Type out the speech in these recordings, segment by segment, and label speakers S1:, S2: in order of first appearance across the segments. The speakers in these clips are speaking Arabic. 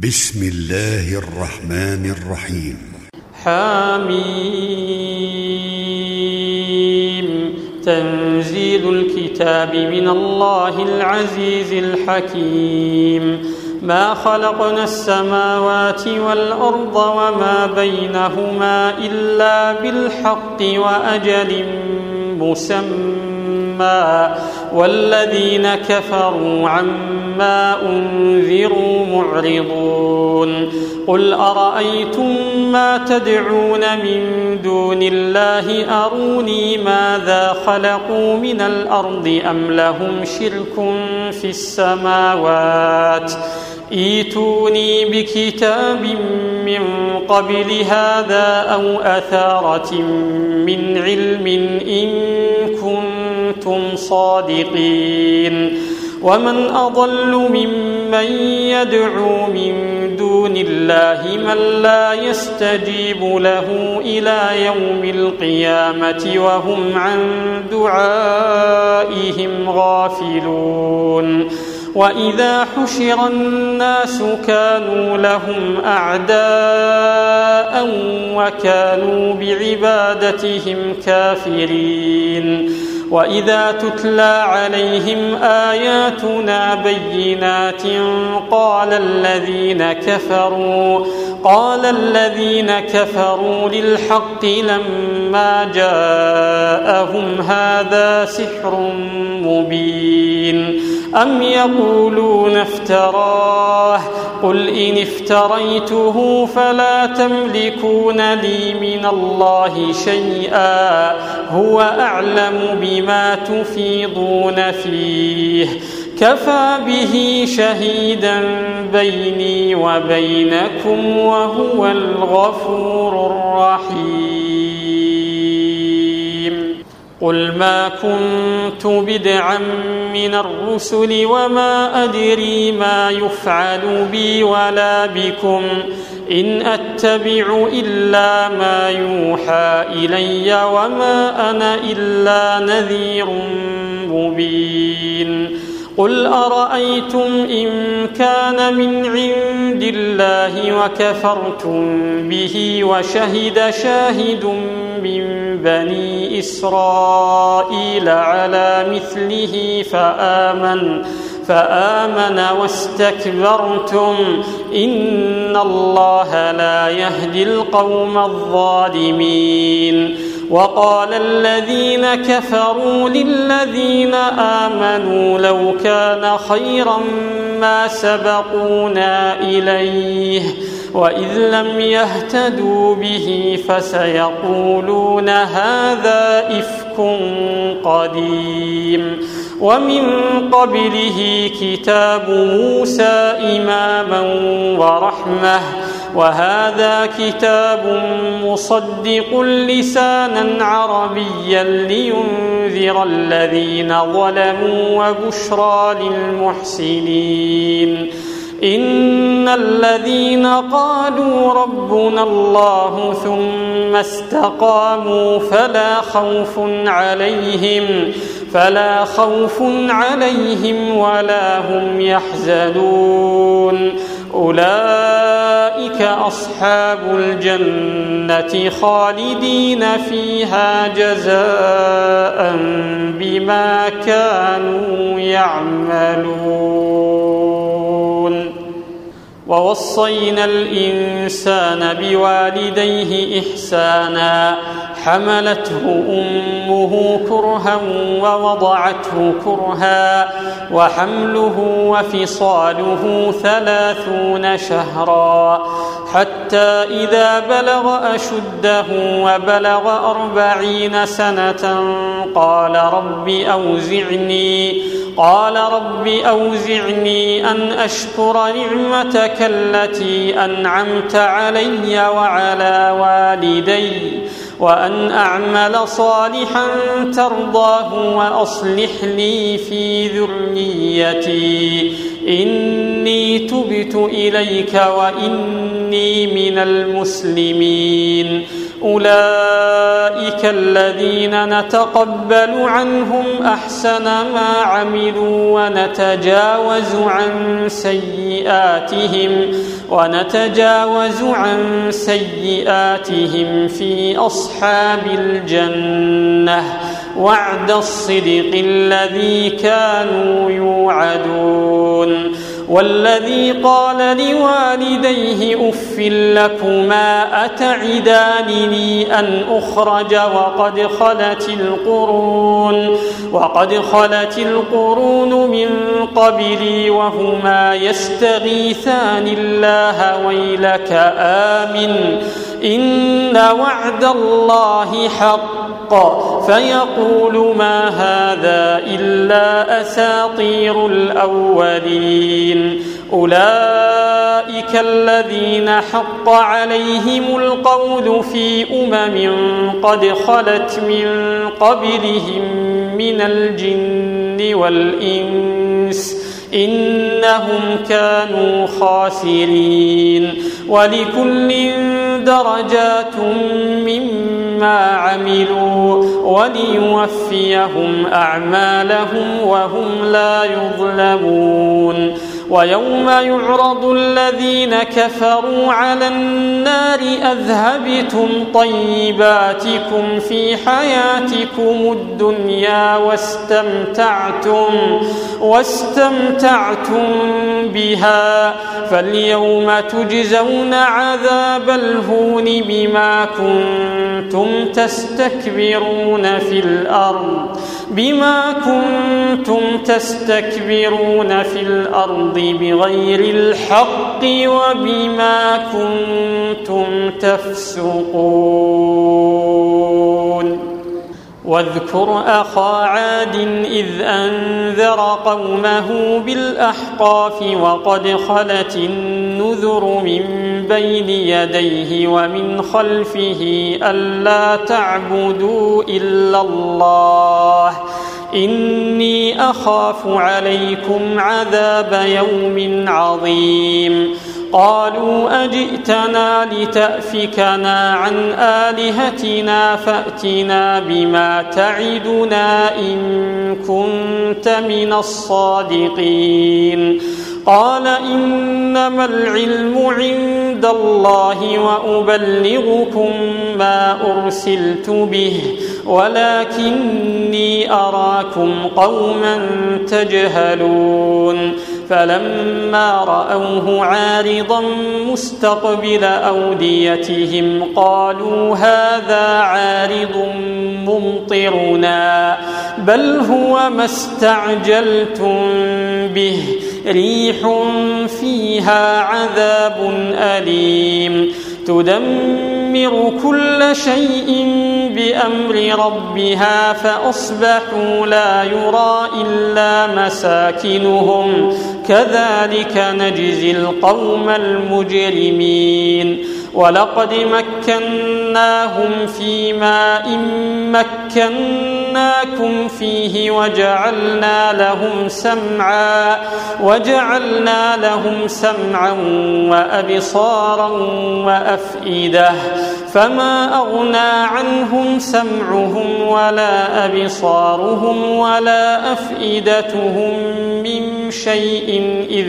S1: بسم الله الرحمن الرحيم.
S2: حميم. تنزيل الكتاب من الله العزيز الحكيم. ما خلقنا السماوات والأرض وما بينهما إلا بالحق وأجل مسمى، والذين كفروا عما أنذروا معرضون. قل أرأيتم ما تدعون من دون الله أروني ماذا خلقوا من الأرض أم لهم شرك في السماوات، ائتوني بكتاب من قبل هذا أو أثارة من علم إن كنتم صادقين. ومن أضل ممن يدعو من دون الله من لا يستجيب له إلى يوم القيامة وهم عن دعائهم غافلون. وإذا حشر الناس كانوا لهم أعداء وكانوا بعبادتهم كافرين. وإذا تتلى عليهم آياتنا بينات قال الذين كفروا للحق لما جاءهم هذا سحر مبين. أم يقولون افتراه، قل إن افتريته فلا تملكون لي من الله شيئا، هو أعلم بما تفيضون فيه، كفى به شهيدا بيني وبينكم وهو الغفور الرحيم. قل ما كنت بدعا من الرسل وما أدري ما يفعل بي ولا بكم، إن أتبع إلا ما يوحى إلي وما أنا إلا نذير مبين. قل أرأيتم إن كان من عند الله وكفرتم به وشهد شاهد من بني إسرائيل على مثله فآمن واستكبرتم إن الله لا يهدي القوم الظالمين. وقال الذين كفروا للذين آمنوا لو كان خيرا ما سبقونا إليه، وإذ لم يهتدوا به فسيقولون هذا إفك قديم. ومن قبله كتاب موسى إماما ورحمة، وهذا كتاب مصدق لسانا عربيا لينذر الذين ظلموا وبشرى للمحسنين. إن الذين قالوا ربنا الله ثم استقاموا فلا خوف عليهم ولا هم يحزنون. أولئك أصحاب الجنة خالدين فيها جزاء بما كانوا يعملون. ووصينا الإنسان بوالديه إحسانا، حملته أمه كرها ووضعته كرها، وحمله وفصاله 30 شهرا، حتى إذا بلغ أشده وبلغ 40 سنة قال رب أوزعني أن أشكر نعمتك التي أنعمت علي وعلى والدي، وأن أعمل صالحا ترضاه وأصلح لي في ذريتي، إني تبت إليك وإني من المسلمين. أولئك الذين نتقبل عنهم أحسن ما عملوا ونتجاوز عن سيئاتهم في أصحاب الجنة وعد الصدق الذي كانوا يوعدون. والذي قال لوالديه أف لكما أتعدانني أن أخرج وقد خلت القرون من قبلي وهما يستغيثان الله ويلك آمن إن وعد الله حق فيقول ما هذا إلا أساطير الأولين. أولئك الذين حق عليهم القول في قد خلت من قبلهم من الجن والإنس إنهم كانوا خاسرين. ولكل درجات مما عملوا وليوفيهم أعمالهم وهم لا يظلمون. ويوم يعرض الذين كفروا على النار أذهبتم طيباتكم في حياتكم الدنيا واستمتعتم بها فاليوم تجزون عذاب الهون بما كنتم تستكبرون في الأرض بغير الحق وبما كنتم تفسقون. واذكر أخا عاد إذ أنذر قومه بالأحقاف وقد خلت النذر من بين يديه ومن خلفه ألا تعبدوا إلا الله إني أخاف عليكم عذاب يوم عظيم. قالوا أجئتنا لتأفكنا عن آلهتنا فأتنا بما تعدنا إن كنت من الصادقين. قال إنما العلم عند الله وأبلغكم ما أرسلت به ولكني أراكم قوما تجهلون. فلما رأوه عارضا مستقبل أوديتهم قالوا هذا عارض ممطرنا بل هو ما استعجلتم به ريح فيها عذاب أليم تدمر كل شيء بأمر ربها فأصبحوا لا يرى إلا مساكنهم كذلك نجزي القوم المجرمين. ولقد مكناهم في ماء مكناكم فيه وجعلنا لهم سمعا وأبصارا وأفئدة فما أغنى عنهم سمعهم ولا أبصارهم ولا أفئدتهم من شيء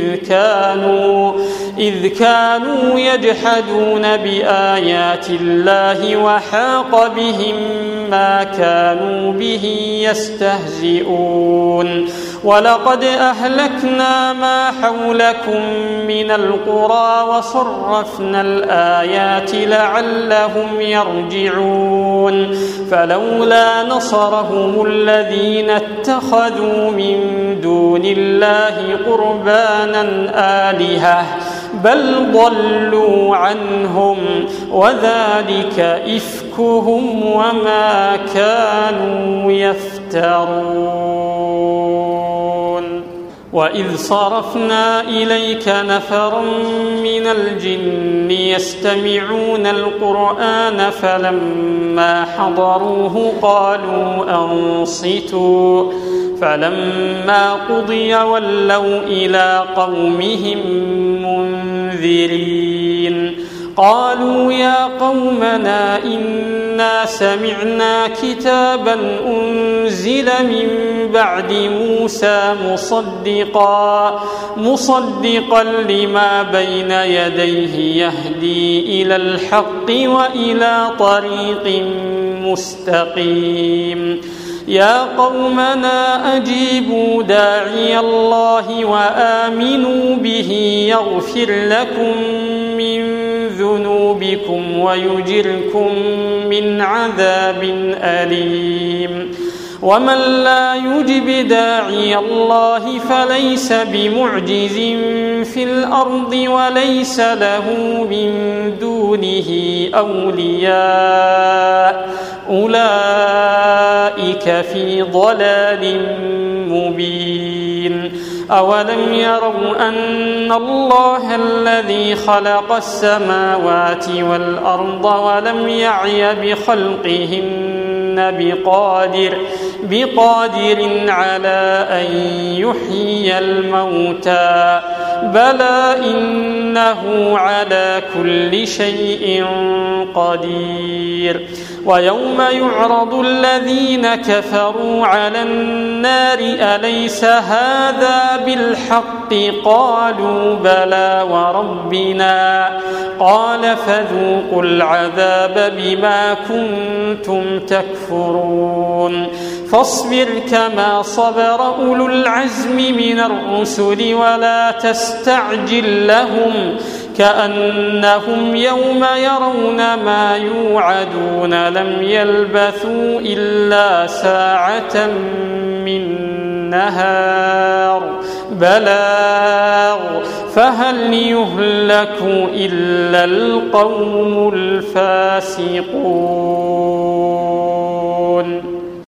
S2: إذ كانوا يجحدون بآيات الله وحاق بهم ما كانوا به يستهزئون. ولقد أهلكنا ما حولكم من القرى وصرفنا الآيات لعلهم يرجعون. فلولا نصرهم الذين اتخذوا من دون الله قربانا آلهة بل ضلوا عنهم وذلك إفكهم وما كانوا يفترون. وإذ صرفنا إليك نفرا من الجن يستمعون القرآن فلما حضروه قالوا أنصتوا فلما قضي ولوا إلى قومهم منذرين. قالوا يا قومنا إنا سمعنا كتابا أنزل من بعد موسى مصدقا لما بين يديه يهدي إلى الحق وإلى طريق مستقيم يا قومنا أجيبوا داعي الله وآمنوا به يغفر لكم من ذنوبكم ويجركم من عذاب أليم ومن لا يجب داعي الله فليس بمعجز في الأرض وليس له من دونه أولياء أولئك في ضلال مبين أولم يروا أن الله الذي خلق السماوات والأرض ولم يعي بخلقهن بقادر على أن يحيي الموتى بلى إنه على كل شيء قدير ويوم يعرض الذين كفروا على النار أليس هذا بالحق قالوا بلى وربنا قال فذوقوا العذاب بما كنتم تكفرون فاصبر كما صبر أولو العزم من الرسل ولا تستعجل لهم كأنهم يوم يرون ما يوعدون لم يلبثوا إلا ساعة من نهار بلاغ فهل يهلك إلا القوم الفاسقون.